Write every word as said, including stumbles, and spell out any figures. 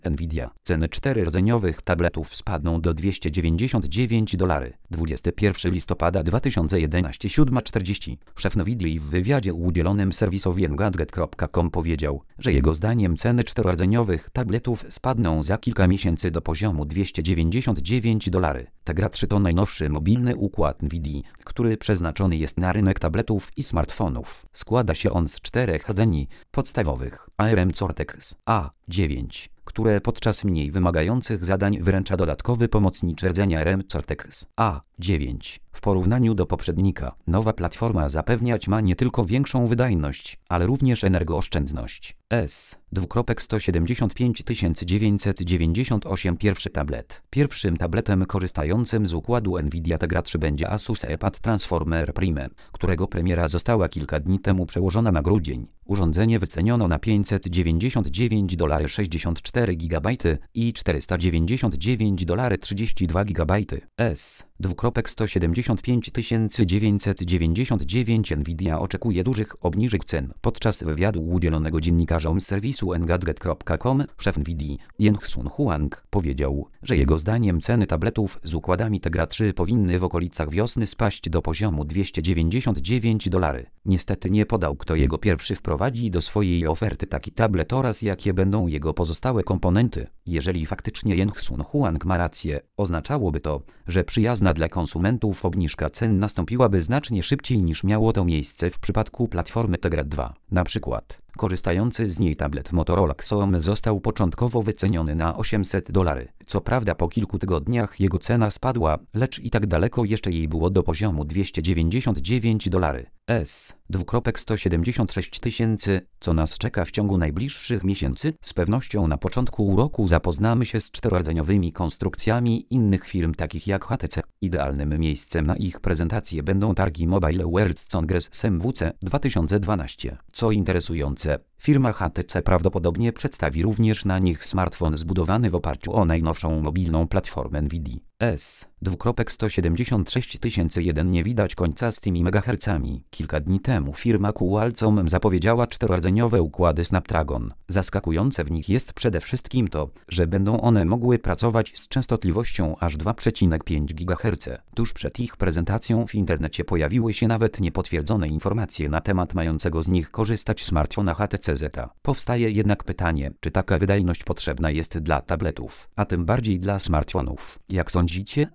Nvidia. Ceny czterorodzeniowych tabletów spadną do dwieście dziewięćdziesiąt dziewięć dolarów. dwudziestego pierwszego listopada dwa tysiące jedenastego, siódma czterdzieści. Szef Nvidii w wywiadzie udzielonym serwisowi engadget kropka com powiedział, że jego zdaniem ceny czterorodzeniowych tabletów spadną za kilka miesięcy do poziomu dwieście dziewięćdziesiąt dziewięć dolarów. Tegra trzy to najnowszy mobilny układ Nvidii, który przeznaczony jest na rynek tabletów i smartfonów. Składa się on z czterech rdzeni podstawowych: A R M Cortex A dziewięć, które podczas mniej wymagających zadań wyręcza dodatkowy pomocniczy rdzeń A R M Cortex A dziewięć. W porównaniu do poprzednika, nowa platforma zapewniać ma nie tylko większą wydajność, ale również energooszczędność. S sto siedemdziesiąt pięć tysięcy dziewięćset dziewięćdziesiąt osiem. Pierwszy tablet. Pierwszym tabletem korzystającym z układu Nvidia Tegra trzy będzie Asus ePad Transformer Prime, którego premiera została kilka dni temu przełożona na grudzień. Urządzenie wyceniono na pięćset dziewięćdziesiąt dziewięć dolarów sześćdziesiąt cztery gigabajty i czterysta dziewięćdziesiąt dziewięć dolarów trzydzieści dwa gigabajty. S sto siedemdziesiąt pięć tysięcy dziewięćset dziewięćdziesiąt dziewięć. Nvidia oczekuje dużych obniżek cen. Podczas wywiadu udzielonego dziennikarzom z serwisu engadget kropka com szef Nvidii, Jenghsun Huang, powiedział, że jego zdaniem ceny tabletów z układami Tegra trzy powinny w okolicach wiosny spaść do poziomu dwieście dziewięćdziesiąt dziewięć dolarów. Niestety nie podał, kto jego pierwszy wprowadzi do swojej oferty taki tablet oraz jakie będą jego pozostałe komponenty. Jeżeli faktycznie Jenghsun Huang ma rację, oznaczałoby to, że przyjazna dla konsumentów obniżka cen nastąpiłaby znacznie szybciej niż miało to miejsce w przypadku platformy Tegra dwa. Na przykład, korzystający z niej tablet Motorola Xoom został początkowo wyceniony na osiemset dolarów. Co prawda po kilku tygodniach jego cena spadła, lecz i tak daleko jeszcze jej było do poziomu dwieście dziewięćdziesiąt dziewięć dolarów. S sto siedemdziesiąt sześć tysięcy. Co nas czeka w ciągu najbliższych miesięcy? Z pewnością na początku roku zapoznamy się z czterorodzeniowymi konstrukcjami innych firm takich jak H T C. Idealnym miejscem na ich prezentację będą targi Mobile World Congress S M W C dwa tysiące dwanaście. Co interesujące, firma H T C prawdopodobnie przedstawi również na nich smartfon zbudowany w oparciu o najnowszą mobilną platformę Nvidii. S sto siedemdziesiąt sześć tysięcy jeden. Nie widać końca z tymi megahercami. Kilka dni temu firma Qualcomm zapowiedziała czterorodzeniowe układy Snapdragon. Zaskakujące w nich jest przede wszystkim to, że będą one mogły pracować z częstotliwością aż dwa przecinek pięć gigaherca. Tuż przed ich prezentacją w internecie pojawiły się nawet niepotwierdzone informacje na temat mającego z nich korzystać smartfona H T C Z. Powstaje jednak pytanie, czy taka wydajność potrzebna jest dla tabletów, a tym bardziej dla smartfonów. Jak sądzicie?